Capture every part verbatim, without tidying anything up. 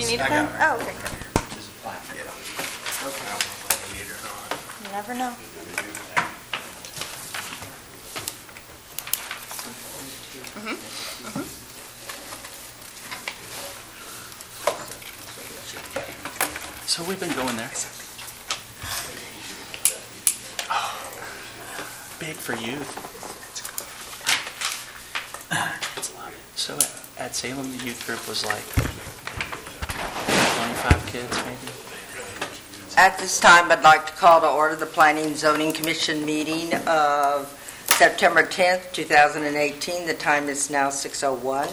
you need a I pen? got it. Oh, okay, good. Just a plaque. Yeah. Okay. I don't know if I need it or not. You never know. So we've been going there. Oh, big for youth. So at- at Salem, the youth group was like twenty-five kids, maybe? At this time, I'd like to call to order the Planning and Zoning Commission meeting of September tenth, two thousand eighteen. The time is now six oh one.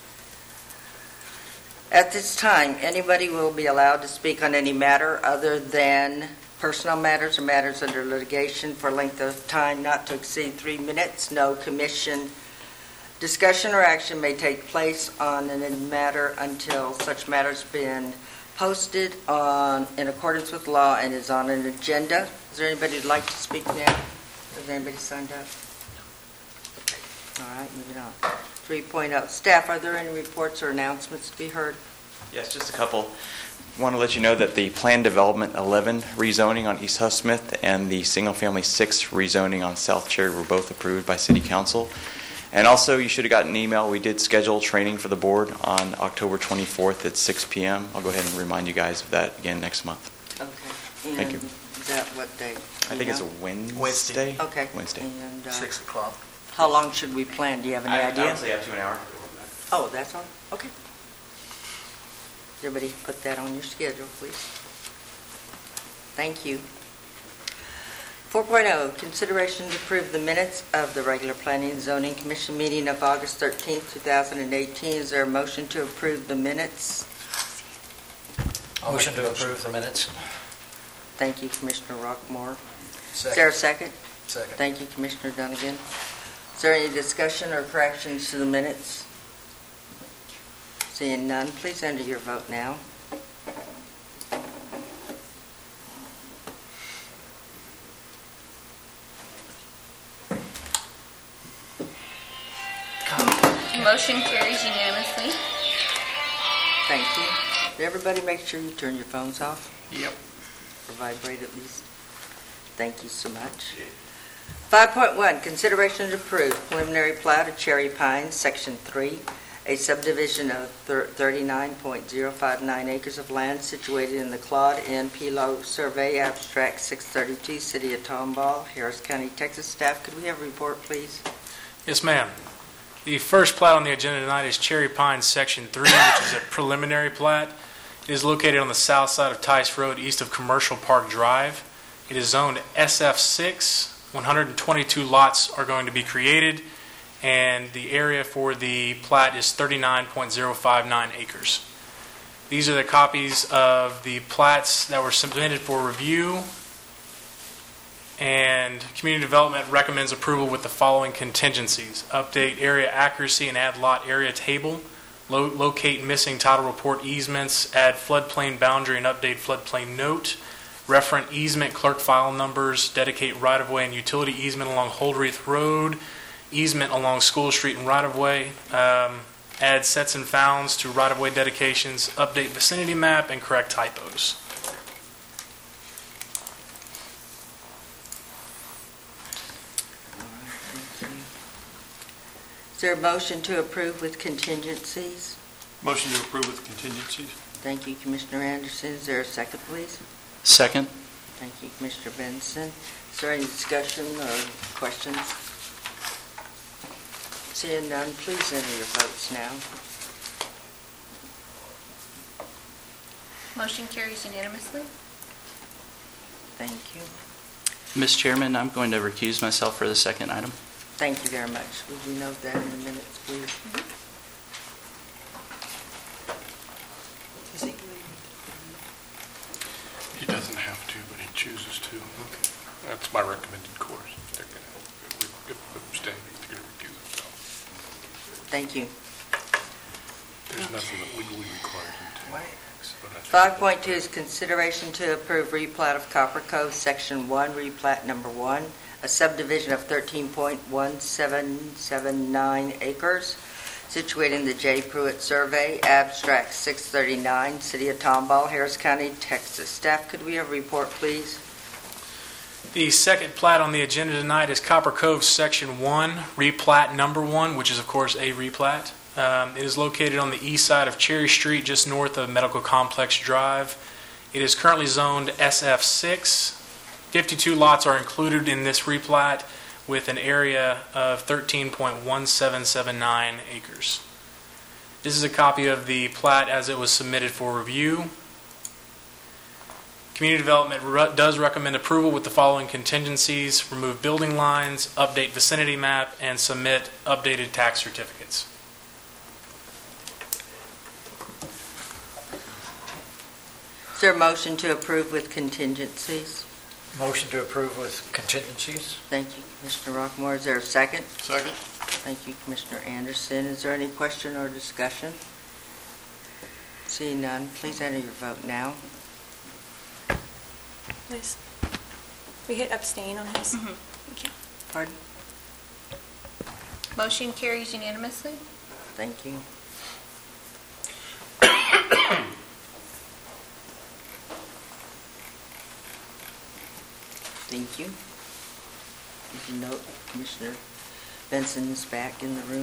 At this time, anybody will be allowed to speak on any matter other than personal matters or matters under litigation for length of time not to exceed three minutes. No commission discussion or action may take place on a matter until such matter's been posted on in accordance with law and is on an agenda. Is there anybody who'd like to speak now? Has anybody signed up? All right, moving on. three point oh. Staff, are there any reports or announcements to be heard? Yes, just a couple. Want to let you know that the Plan Development eleven rezoning on East Huff Smith and the Single Family six rezoning on South Cherry were both approved by City Council. And also, you should have gotten an email. We did schedule training for the board on October twenty-fourth at six p.m. I'll go ahead and remind you guys of that again next month. Okay. Thank And you. is that what day? I think it's a Wednesday. Wednesday. Okay. Wednesday. And uh, Six o'clock. how long should we plan? Do you have any idea? Honestly, up to an hour. Oh, that's all? Okay. Everybody put that on your schedule, please. Thank you. four point oh, consideration to approve the minutes of the regular Planning and Zoning Commission meeting of August thirteenth, two thousand eighteen. Is there a motion to approve the minutes? Motion to approve the minutes. Thank you, Commissioner Rockmore. Is there Second. a second? Second. Thank you, Commissioner Dunnigan. Is there any discussion or corrections to the minutes? Seeing none, please enter your vote now. Motion carries unanimously. Thank you. Did everybody make sure you turn your phones off? Yep. Or vibrate at least? Thank you so much. five point one, consideration to approve preliminary plat of Cherry Pines, Section three, a subdivision of thirty-nine point oh five nine acres of land situated in the Claude N. Pelo Survey Abstract six thirty-two, City of Tomball, Harris County, Texas. Staff, could we have a report, please? Yes, ma'am. The first plat on the agenda tonight is Cherry Pines Section three, which is a preliminary plat. It is located on the south side of Tice Road, east of Commercial Park Drive. It is zoned S F six. one hundred twenty-two lots are going to be created, and the area for the plat is thirty-nine point oh five nine acres. These are the copies of the plats that were submitted for review, and Community Development recommends approval with the following contingencies: update area accuracy and add lot area table, Lo- locate missing title report easements, add floodplain boundary and update floodplain note, referent easement clerk file numbers, dedicate right-of-way and utility easement along Holdreath Road, easement along School Street and right-of-way, um, add sets and founds to right-of-way dedications, update vicinity map, and correct typos. Is there a motion to approve with contingencies? Motion to approve with contingencies. Thank you, Commissioner Anderson. Is there a second, please? Second. Thank you, Commissioner Benson. Is there any discussion or questions? Seeing none, please enter your votes now. Motion carries unanimously. Thank you. Miz Chairman, I'm going to recuse myself for the second item. Thank you very much. Would you note that in the minutes, please? He doesn't have to, but he chooses to. Okay. That's my recommended course. They're going to abstain. They're going to recuse themselves. Thank you. There's nothing that legally requires them to. But I think- five point two is consideration to approve replat of Copper Cove, Section one, replat number one, a subdivision of thirteen point one seven seven nine acres situated in the J. Pruitt Survey, Abstract six thirty-nine, City of Tomball, Harris County, Texas. Staff, could we have a report, please? The second plat on the agenda tonight is Copper Cove Section one, replat number one, which is, of course, a replat. Um, It is located on the east side of Cherry Street, just north of Medical Complex Drive. It is currently zoned S F six. fifty-two lots are included in this replat with an area of thirteen point one seven seven nine acres. This is a copy of the plat as it was submitted for review. Community Development re- does recommend approval with the following contingencies: remove building lines, update vicinity map, and submit updated tax certificates. Is there a motion to approve with contingencies? Motion to approve with contingencies? Thank you, Commissioner Rockmore. Is there a second? Second. Thank you, Commissioner Anderson. Is there any question or discussion? Seeing none, please enter your vote now. Nice. We hit abstain on his. Mhm. Thank you. Pardon? Motion carries unanimously. Thank you. Thank you. Did you note Commissioner Benson is back in the room?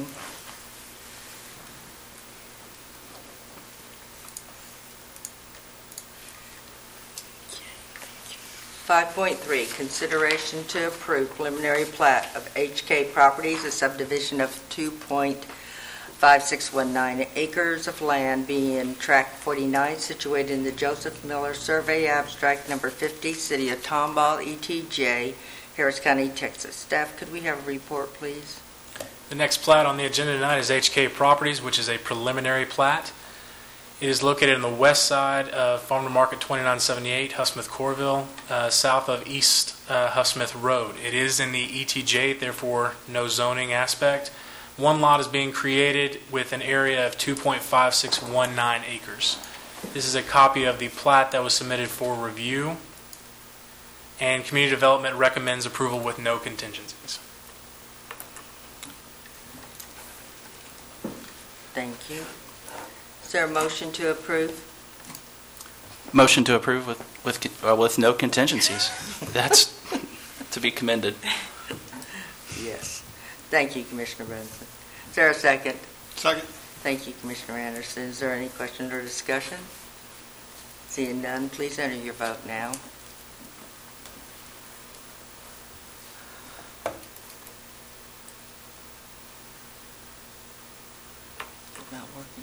five point three, consideration to approve preliminary plat of H K Properties, a subdivision of two point five six one nine acres of land being tract forty-nine, situated in the Joseph Miller Survey, Abstract number fifty, City of Tomball, E T J, Harris County, Texas. Staff, could we have a report, please? The next plat on the agenda tonight is H K Properties, which is a preliminary plat. It is located on the west side of Farm to Market twenty-nine seventy-eight, Huffsmith Corville, uh, south of East uh, Huffsmith Road. It is in the E T J, therefore no zoning aspect. One lot is being created with an area of two point five six one nine acres. This is a copy of the plat that was submitted for review, and Community Development recommends approval with no contingencies. Thank you. Is there a motion to approve? Motion to approve with, with, uh, with no contingencies. That's to be commended. Yes. Thank you, Commissioner Benson. Is there a second? Second. Thank you, Commissioner Anderson. Is there any question or discussion? Seeing none, please enter your vote now. Not working.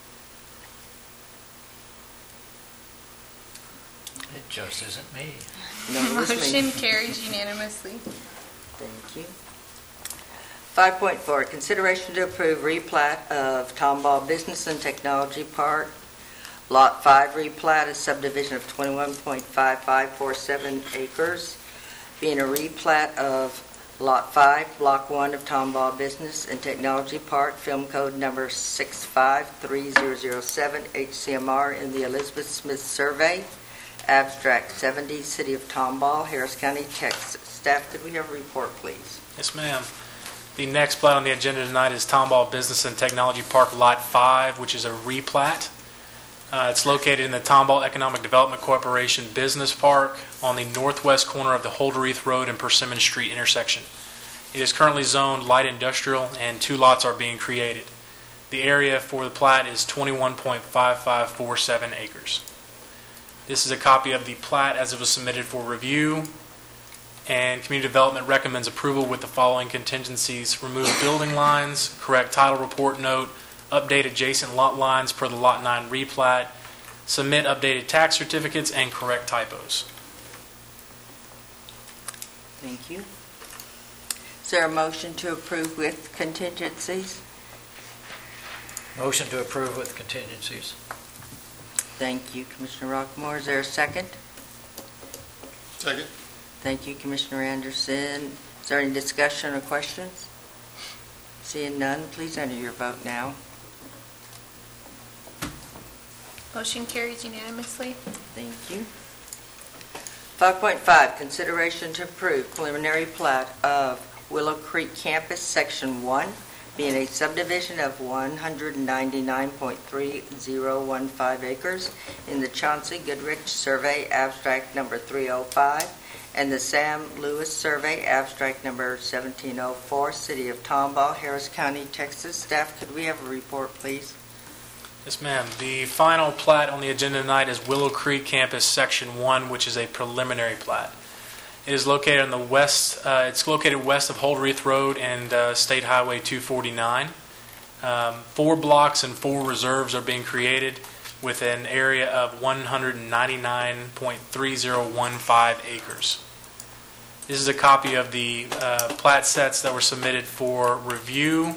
It just isn't me. No, it was me. Motion carries unanimously. Thank you. five point four, consideration to approve replat of Tomball Business and Technology Park, Lot five replat, a subdivision of twenty-one point five five four seven acres, being a replat of Lot five, Block one of Tomball Business and Technology Park, film code number six five three zero zero seven, H C M R in the Elizabeth Smith Survey, Abstract seventy, City of Tomball, Harris County, Texas. Staff, could we have a report, please? Yes, ma'am. The next plat on the agenda tonight is Tomball Business and Technology Park Lot five, which is a replat. Uh, it's located in the Tomball Economic Development Corporation Business Park on the northwest corner of the Holderreath Road and Persimmon Street intersection. It is currently zoned light industrial, and two lots are being created. The area for the plat is twenty-one point five five four seven acres. This is a copy of the plat as it was submitted for review, and Community Development recommends approval with the following contingencies: remove building lines, correct title report note, update adjacent lot lines per the Lot nine replat, submit updated tax certificates, and correct typos. Thank you. Is there a motion to approve with contingencies? Motion to approve with contingencies. Thank you, Commissioner Rockmore. Is there a second? Second. Thank you, Commissioner Anderson. Is there any discussion or questions? Seeing none, please enter your vote now. Motion carries unanimously. Thank you. five point five, consideration to approve preliminary plat of Willow Creek Campus, Section one, being a subdivision of one hundred ninety-nine point three zero one five acres in the Chauncey Goodrich Survey, abstract number three oh five, and the Sam Lewis Survey, abstract number seventeen oh four, City of Tomball, Harris County, Texas. Staff, could we have a report, please? Yes, ma'am. The final plat on the agenda tonight is Willow Creek Campus Section one, which is a preliminary plat. It is located on the west. Uh, it's located west of Holdreath Road and uh, State Highway two forty-nine. Um, four blocks and four reserves are being created with an area of one hundred ninety-nine point three zero one five acres. This is a copy of the uh, plat sets that were submitted for review.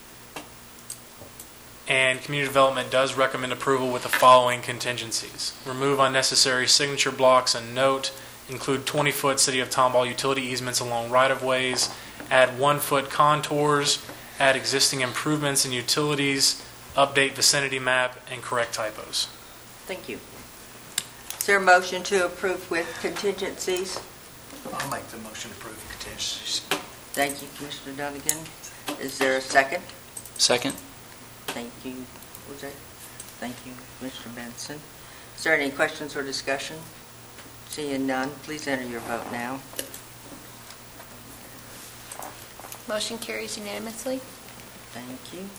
And Community Development does recommend approval with the following contingencies. Remove unnecessary signature blocks and note. Include twenty-foot City of Tomball utility easements along right-of-ways. Add one-foot contours. Add existing improvements and utilities. Update vicinity map and correct typos. Thank you. Is there a motion to approve with contingencies? I'll make the motion to approve contingencies. Thank you, Commissioner Dunnigan. Is there a second? Second? Thank you. Was that? Thank you, Commissioner Benson. Is there any questions or discussion? Seeing none, please enter your vote now. Motion carries unanimously. Thank you.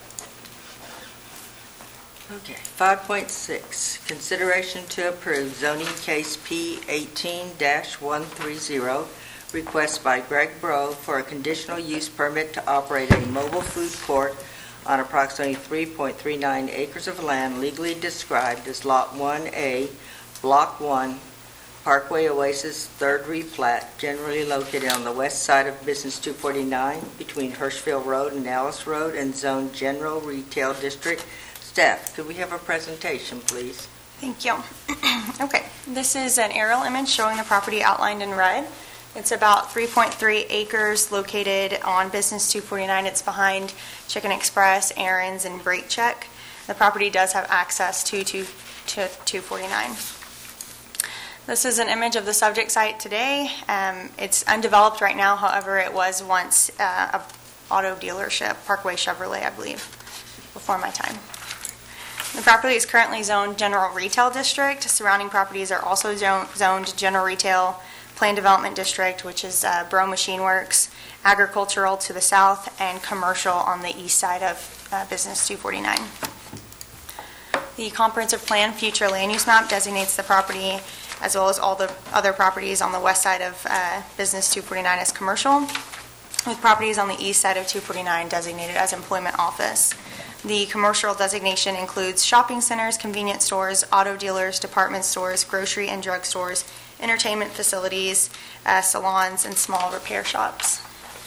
Okay, five point six, consideration to approve zoning case P eighteen dash one three zero, request by Greg Bro for a conditional use permit to operate a mobile food court on approximately three point three nine acres of land legally described as Lot one A, Block one, Parkway Oasis third replat, generally located on the west side of Business two forty-nine between Hirschville Road and Alice Road and Zone General Retail District. Staff, could we have a presentation, please? Thank you. Okay, this is an aerial image showing the property outlined in red. It's about three point three acres located on Business two forty-nine. It's behind Chicken Express, Aaron's, and Brake Check. The property does have access to, to, to two forty-nine. This is an image of the subject site today. Um, it's undeveloped right now, however, it was once uh, a auto dealership, Parkway Chevrolet, I believe, before my time. The property is currently zoned General Retail District. Surrounding properties are also zone, zoned General Retail Plan Development District, which is uh, Bro Machine Works, Agricultural to the south, and Commercial on the east side of uh, Business two forty-nine. The comprehensive plan future land use map designates the property as well as all the other properties on the west side of uh, Business two forty-nine as commercial, with properties on the east side of two forty-nine designated as employment office. The commercial designation includes shopping centers, convenience stores, auto dealers, department stores, grocery and drug stores, entertainment facilities, uh, salons, and small repair shops.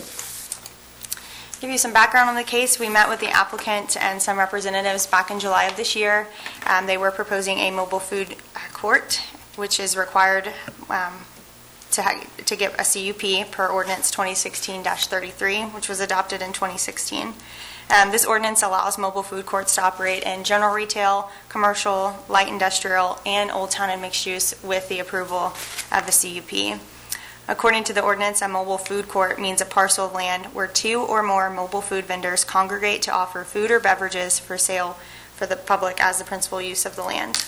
Give you some background on the case. We met with the applicant and some representatives back in July of this year. Um, they were proposing a mobile food court, which is required um, to, ha- to get a C U P per ordinance twenty sixteen dash thirty-three, which was adopted in twenty sixteen. Um, this ordinance allows mobile food courts to operate in general retail, commercial, light industrial, and Old Town and mixed use with the approval of the C U P. According to the ordinance, a mobile food court means a parcel of land where two or more mobile food vendors congregate to offer food or beverages for sale for the public as the principal use of the land.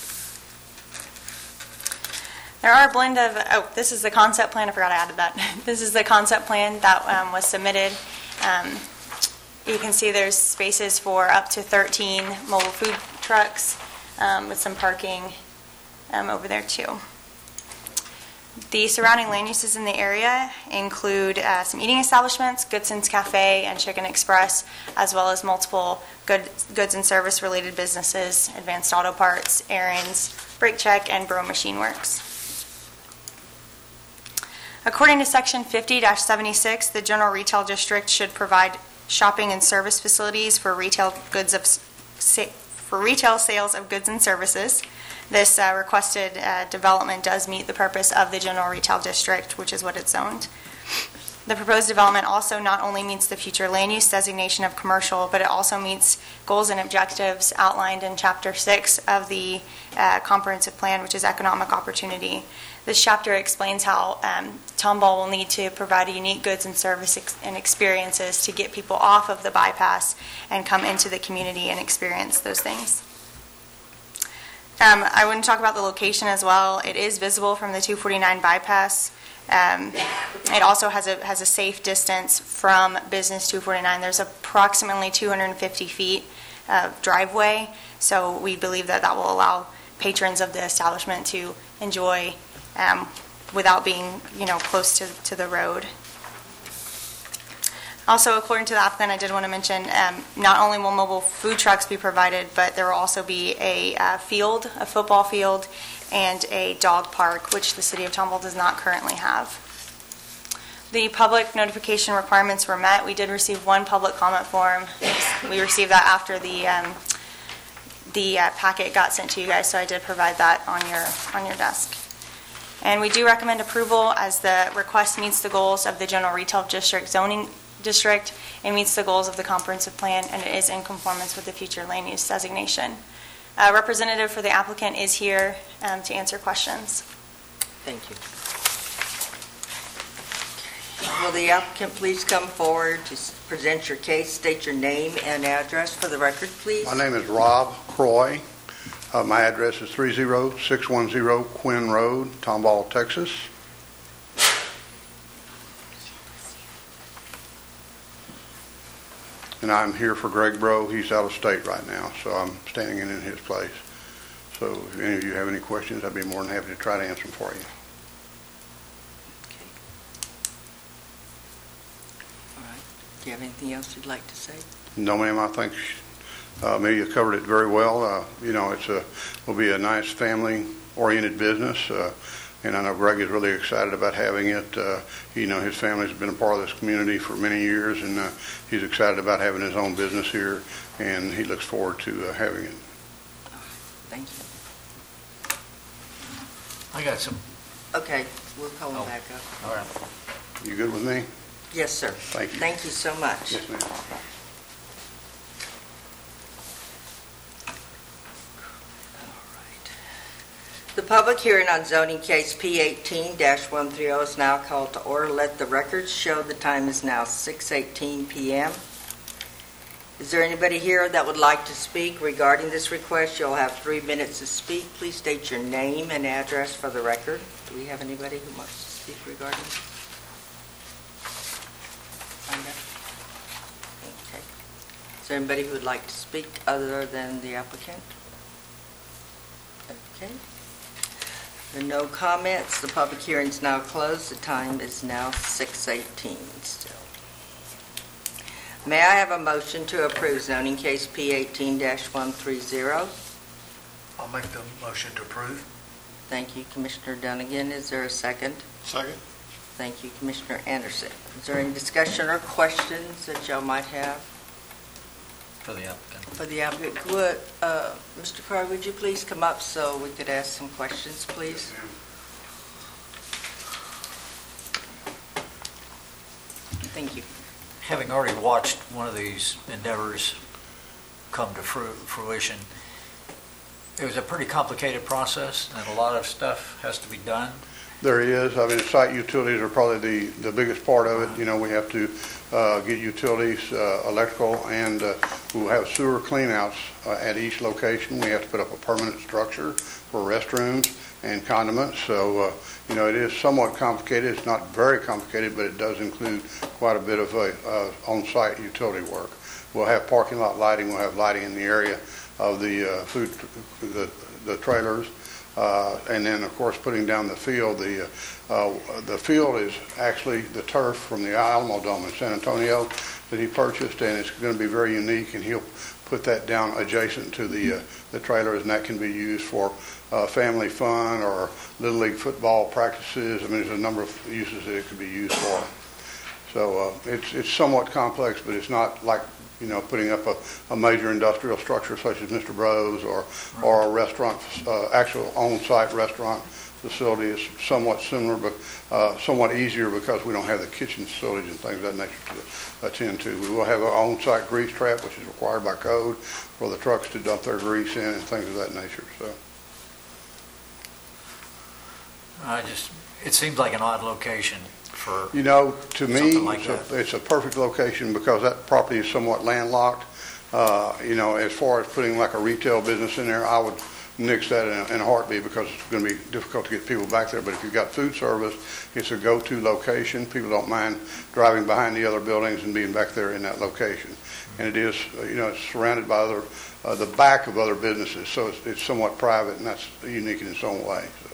There are a blend of, oh, this is the concept plan. I forgot I added that. This is the concept plan that um, was submitted. Um, you can see there's spaces for up to thirteen mobile food trucks um, with some parking um, over there too. The surrounding land uses in the area include uh, some eating establishments, Goodson's Cafe and Chicken Express, as well as multiple good, goods and service related businesses, Advanced Auto Parts, Aaron's, Brake Check, and Bro Machine Works. According to Section fifty dash seventy-six, the General Retail District should provide shopping and service facilities for retail goods of for retail sales of goods and services. This uh, requested uh, development does meet the purpose of the General Retail District, which is what it's zoned. The proposed development also not only meets the future land use designation of commercial, but it also meets goals and objectives outlined in Chapter six of the uh, comprehensive plan, which is economic opportunity. This chapter explains how um, Tomball will need to provide unique goods and service ex- and experiences to get people off of the bypass and come into the community and experience those things. Um, I want to talk about the location as well. It is visible from the two forty-nine bypass. Um, it also has a has a safe distance from Business two forty-nine. There's approximately two hundred fifty feet of driveway, so we believe that that will allow patrons of the establishment to enjoy um, without being, you know, close to, to the road. Also, according to the applicant, I did want to mention, um, not only will mobile food trucks be provided, but there will also be a uh, field, a football field, and a dog park, which the City of Tomball does not currently have. The public notification requirements were met. We did receive one public comment form. We received that after the um, the uh, packet got sent to you guys, so I did provide that on your on your desk. And we do recommend approval as the request meets the goals of the general retail district zoning district and meets the goals of the comprehensive plan, and it is in conformance with the future land use designation. A representative for the applicant is here um, to answer questions. Thank you. Will the applicant please come forward to s- present your case, state your name and address for the record, please? My name is Rob Croy. Uh, my address is three oh six one oh Quinn Road, Tomball, Texas. And I'm here for Greg Bro. He's out of state right now, so I'm standing in in his place. So if any of you have any questions, I'd be more than happy to try to answer them for you. All right. Do you have anything else you'd like to say? No, ma'am, I think uh, Amelia covered it very well. Uh, you know, it's a will be a nice family-oriented business, uh, and I know Greg is really excited about having it. Uh, you know, his family's been a part of this community for many years, and uh, he's excited about having his own business here, and he looks forward to uh, having it. Thank you. I got some, Okay, we'll call him Oh. back up. all right. You good with me? Yes, sir. Thank you. Thank you so much. Yes, ma'am. The public hearing on zoning case P eighteen dash one thirty is now called to order. Let the records show the time is now six eighteen p.m. Is there anybody here that would like to speak regarding this request? You'll have three minutes to speak. Please state your name and address for the record. Do we have anybody who wants to speak regarding this? Linda? Okay. Is there anybody who would like to speak other than the applicant? Okay. There are no comments. The public hearing is now closed. The time is now six eighteen still. May I have a motion to approve zoning case P eighteen dash one thirty? I'll make the motion to approve. Thank you, Commissioner Dunnigan. Is there a second? Second? Thank you, Commissioner Anderson. Is there any discussion or questions that y'all might have For the applicant. for the applicant? Would, uh, Mister Carr, would you please come up so we could ask some questions, please? Thank you. Having already watched one of these endeavors come to fru- fruition, it was a pretty complicated process, and a lot of stuff has to be done. There is. I mean, site utilities are probably the, the biggest part of it. You know, we have to uh, get utilities, uh, electrical, and uh, we'll have sewer cleanouts uh, at each location. We have to put up a permanent structure for restrooms and condiments. So, uh, you know, it is somewhat complicated. It's not very complicated, but it does include quite a bit of uh, uh, on-site utility work. We'll have parking lot lighting. We'll have lighting in the area of the uh, food, the, the trailers. Uh, and then, of course, putting down the field. The uh, the field is actually the turf from the Alamo Dome in San Antonio that he purchased, and it's going to be very unique. And he'll put that down adjacent to the uh, the trailers, and that can be used for uh, family fun or little league football practices. I mean, there's a number of uses that it could be used for. So uh, it's it's somewhat complex, but it's not like, you know, putting up a, a major industrial structure such as Mister Bros or or a restaurant, uh, actual on-site restaurant facility is somewhat similar, but uh, somewhat easier because we don't have the kitchen facilities and things of that nature to attend to. We will have our on-site grease trap, which is required by code for the trucks to dump their grease in and things of that nature. So I just, it seems like an odd location for, You know, to me, Something like it's a, it's a perfect location because that property is somewhat landlocked. Uh, You know, as far as putting like a retail business in there, I would nix that in a- in a heartbeat because it's going to be difficult to get people back there. But if you've got food service, it's a go-to location. People don't mind driving behind the other buildings and being back there in that location. And it is, uh, you know, it's surrounded by other, uh, the back of other businesses, so it's it's somewhat private, and that's unique in its own way. So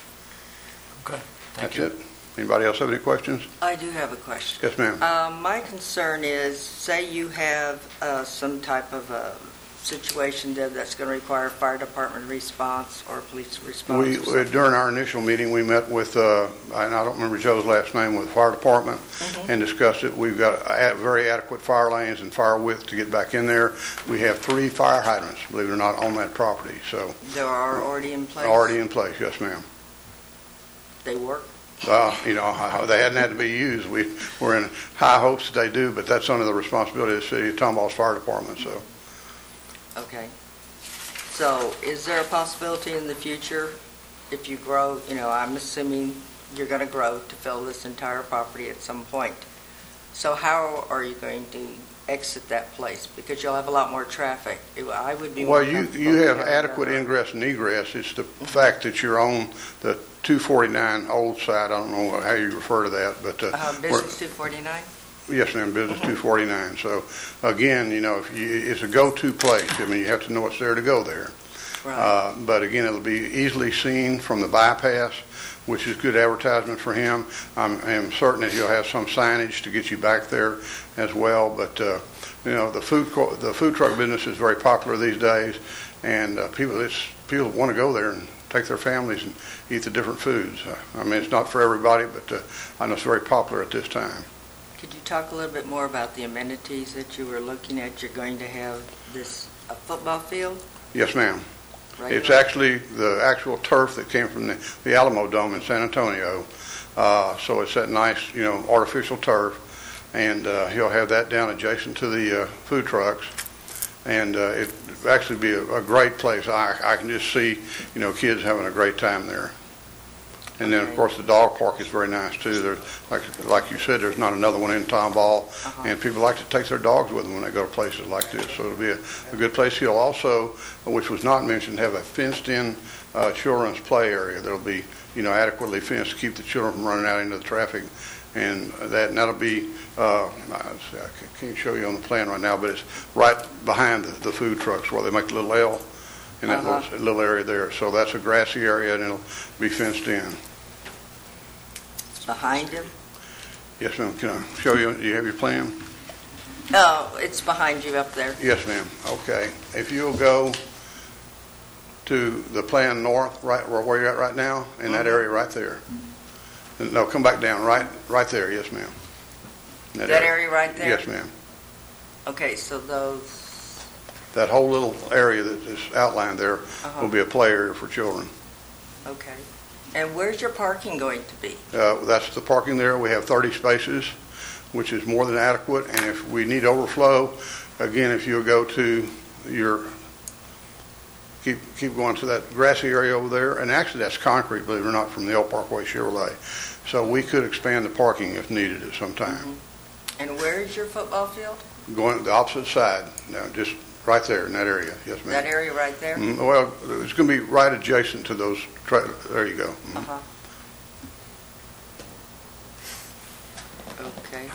okay, thank that's you. it. Anybody else have any questions? I do have a question. Yes, ma'am. Um, My concern is, say you have uh, some type of a situation there that's going to require fire department response or police response. We, or something. during our initial meeting, we met with, uh, and I don't remember Joe's last name, with the fire department Mhm. and discussed it. We've got a- very adequate fire lanes and fire width to get back in there. We have three fire hydrants, believe it or not, on that property, so They are already in place? already in place, yes, ma'am. They work? Uh, You know, they hadn't had to be used. We, we're in high hopes that they do, but that's under the responsibility of the city of Tomball's Fire Department, so. Okay. So is there a possibility in the future, if you grow, you know, I'm assuming you're going to grow to fill this entire property at some point. So how are you going to exit that place? Because you'll have a lot more traffic. It- I would be more Well, you, comfortable you have having adequate another- ingress and egress. It's the fact that you're on the two forty-nine old side. I don't know how you refer to that, but. uh, Uh, we're- Business two forty-nine? Yes, ma'am, Business two forty-nine. So, again, you know, if you, it's a go-to place. I mean, you have to know what's there to go there. Right. Uh, But again, it'll be easily seen from the bypass, which is good advertisement for him. I'm, I'm certain that he'll have some signage to get you back there as well. But, uh, you know, the food, co- the food truck business is very popular these days, and uh, people, it's, people want to go there and take their families and eat the different foods. Uh, I mean, it's not for everybody, but uh, I know it's very popular at this time. Could you talk a little bit more about the amenities that you were looking at? You're going to have this, a football field? Yes, ma'am. Right It's around- actually the actual turf that came from the, the Alamo Dome in San Antonio. Uh, so it's that nice, you know, artificial turf. And uh, he'll have that down adjacent to the uh, food trucks. And uh, it actually be a, a great place. I, I can just see, you know, kids having a great time there. And then, of Okay. course, the dog park is very nice, too. There, like, like you said, there's not another one in Tomball. Uh-huh. And people like to take their dogs with them when they go to places like this. So it'll be a, a good place. He'll also, which was not mentioned, have a fenced-in uh, children's play area that'll be, you know, adequately fenced to keep the children from running out into the traffic. And that, and that'll be, uh, I can't show you on the plan right now, but it's right behind the, the food trucks where they make the little L in that Uh-huh. little, little area there. So that's a grassy area, and it'll be fenced in. Behind him? Yes, ma'am. Can I show you? Do you have your plan? No, it's behind you up there. Yes, ma'am. Okay. If you'll go to the plan north, right where where you're at right now, in that area right there. No, come back down, right, right there. Yes, ma'am. In That area right there? Yes, ma'am. Okay, so those, That whole little area that is outlined there Uh-huh. will be a play area for children. okay. And where's your parking going to be? Uh, That's the parking there. We have thirty spaces, which is more than adequate. And if we need overflow, again, if you'll go to your, keep keep going to that grassy area over there, and actually that's concrete, believe it or not, from the Elk Parkway Chevrolet. So we could expand the parking if needed at some time. And where is your football field? Going to the opposite side, now just right there in that area. Yes, ma'am. That area right there? Mm, Well, it's going to be right adjacent to those, tra- there you go. Mhm. Uh-huh. Okay.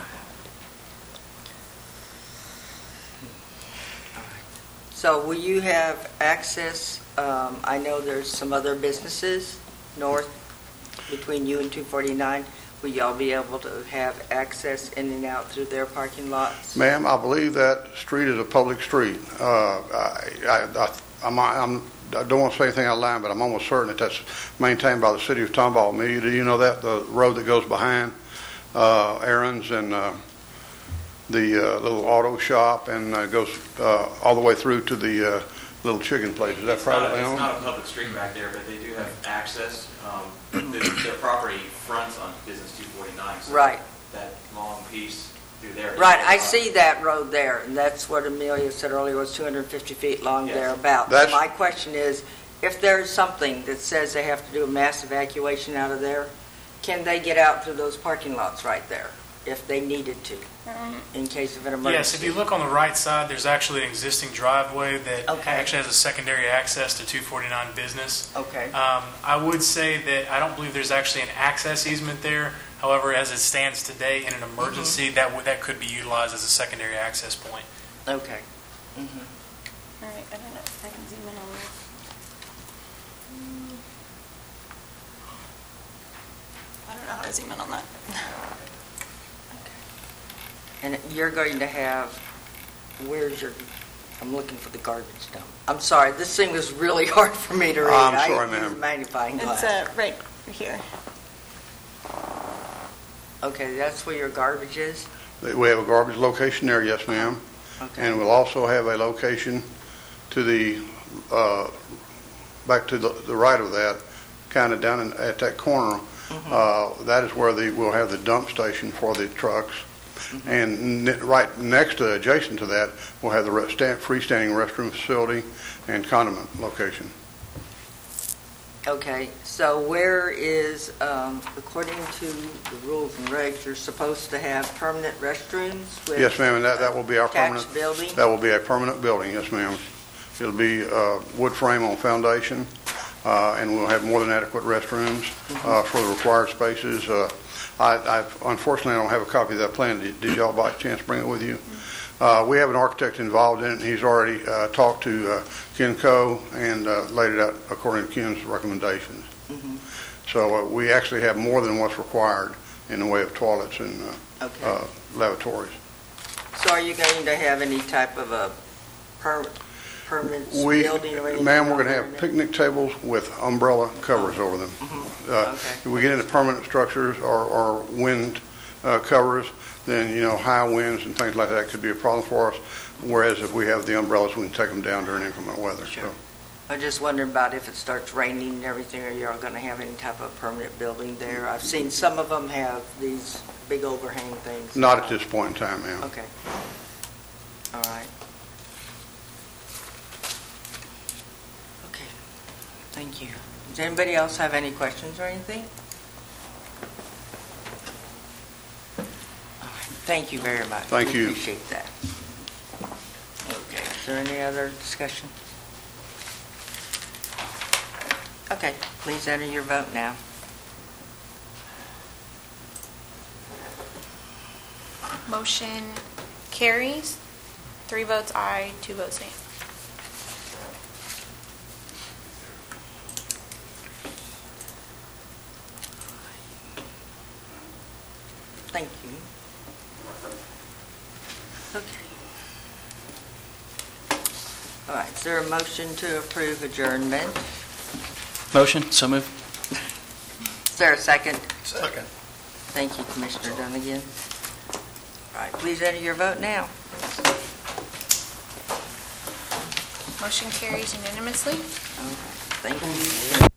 So will you have access, um, I know there's some other businesses north between you and two forty-nine. Will y'all be able to have access in and out through their parking lots? Ma'am, I believe that street is a public street. Uh, I, I, I- I'm, I'm, I don't want to say anything out of line, but I'm almost certain that that's maintained by the city of Tomball. Amelia, do you know that? The road that goes behind uh, Aaron's and uh, the uh, little auto shop and uh, goes uh, all the way through to the uh, little chicken place. Is that It's not, privately it's owned? not a public street back there, but they do have access. Um, their, their property fronts on Business two forty-nine. So Right. That long piece through there. Right, I see that road there, and that's what Amelia said earlier was two hundred fifty feet long Yes. thereabout. That's- My question is, if there's something that says they have to do a mass evacuation out of there, can they get out through those parking lots right there if they needed to, in case of an emergency? Yes, if you look on the right side, there's actually an existing driveway that Okay. actually has a secondary access to two forty-nine business. Okay. Um, I would say that I don't believe there's actually an access easement there. However, as it stands today, in an emergency, Mm-hmm. that would, that could be utilized as a secondary access point. Okay. Mhm. All right, I don't know if I can zoom in on this. I don't know how to zoom in on that. And you're going to have, where's your, I'm looking for the garbage dump. I'm sorry, this thing was really hard for me to read. I'm I sorry, use ma'am. a magnifying glass. It's uh, right here. Okay, that's where your garbage is? We have a garbage location there, yes, ma'am. Okay. And we'll also have a location to the, uh, back to the the right of that, kind of down in- at that corner. Uh, That is where the, we'll have the dump station for the trucks. And ne- right next to, adjacent to that, we'll have the re- sta- freestanding restroom facility and condiment location. Okay, so where is, um, according to the rules and regs, you're supposed to have permanent restrooms with... Yes, ma'am, and that that will be our permanent... Attached building? That will be a permanent building, yes, ma'am. It'll be uh, wood frame on foundation, uh, and we'll have more than adequate restrooms uh, for the required spaces. Uh, I I- unfortunately, I don't have a copy of that plan. Did did y'all by chance bring it with you? Uh, We have an architect involved in it, and he's already uh, talked to uh, Ken Coe and uh, laid it out according to Ken's recommendations. Mhm. So uh, we actually have more than what's required in the way of toilets and uh, Okay. uh, lavatories. So are you going to have any type of a per- permanent We, building or anything? ma'am, we're going to over have there? picnic tables with umbrella covers over them. Mhm. Uh, Okay. If we get into permanent structures or, or wind uh, covers, then, you know, high winds and things like that could be a problem for us, whereas if we have the umbrellas, we can take them down during inclement weather. Sure. So, I just wondered about if it starts raining and everything, are you all going to have any type of permanent building there? I've seen some of them have these big overhang things. Not at this point in time, ma'am. Okay. All right. Okay, thank you. Does anybody else have any questions or anything? All right, thank you very much. Thank We you. appreciate that. Okay, is there any other discussion? Okay, please enter your vote now. Motion carries. Three votes aye, two votes nay. Thank you. Okay. All right, is there a motion to approve adjournment? Motion, so moved. Is there a second? Second. Thank you, Commissioner Dunnigan. All right, please enter your vote now. Motion carries unanimously. All right, thank you.